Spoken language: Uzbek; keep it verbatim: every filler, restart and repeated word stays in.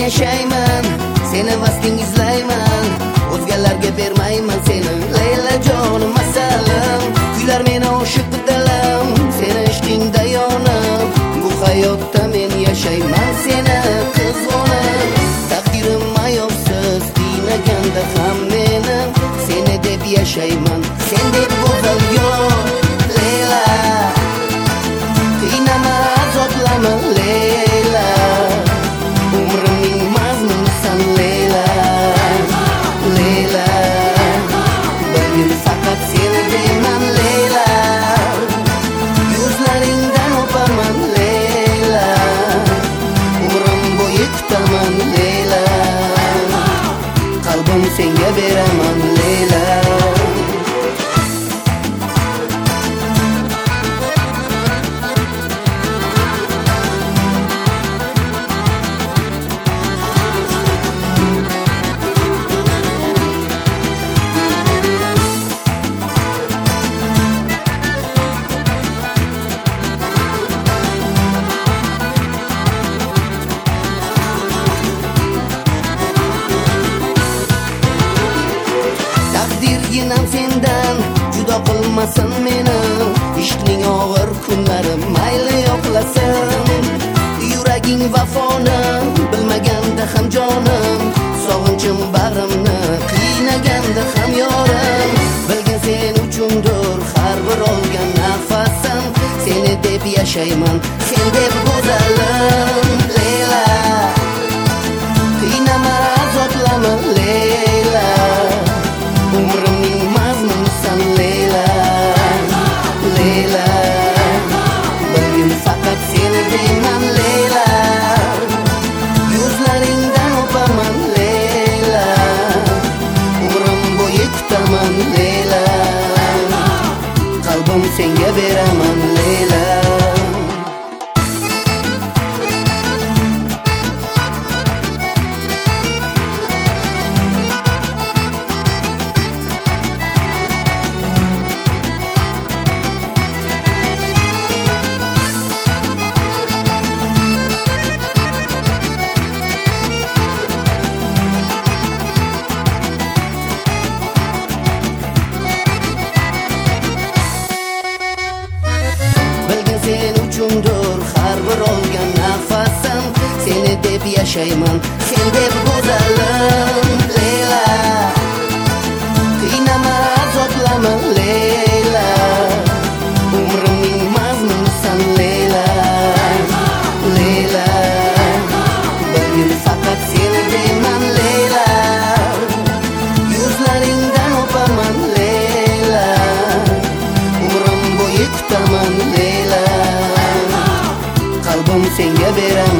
yashayman, seni vasting izlayman, o'zgalarga bermayman seni Leyla jonim masalam. Kuylar meni oshiq dalam, seni ishqingda yonib, bu hayotda men yashayman seni qizg'onib. Taqdirim ayovsiz tinaganda ham meni, seni deb yashayman, sen deb go'zal yo'q Leyla. Qiynama, azoblama Leyla, umrimning mazmunisan Leyla. Leyla, bilgin faqat seni deyman Leyla, yuzlaringdan o'paman Leyla, umrim bo'yi kutaman Leyla, qalbim senga beraman Leyla. Yinam sendan judo qilmasin meni, ishqning og'ir kunlari mayli yo'qlasin. Yuraging vafoni bilmaganda ham jonim, sog'inchim bag'rimni qiynaganda ham yorim. Bilgin sen uchundir har bir olgan nafasim, seni deb yashayman, sen deb go'zalim Leyla. Qiynama, azoblama Leyla, umrimning mazmunisan Leyla. Leyla, bilgin faqat seni deyman Leyla, yuzlaringdan o'paman Leyla, umrim bo'yi kutaman Leyla, qalbim senga beraman Leyla. Uchundir har bir olgan nafasim, seni deb yashayman, sen deb go'zalim Leyla. Qiynama, azoblama Leyla, umrimning mazmunisan Leyla. Leyla, bilgin faqat seni deyman Leyla, yuzlaringdan o'paman Leyla, umrim bo'yi kutaman Leyla, qalbim senga beraman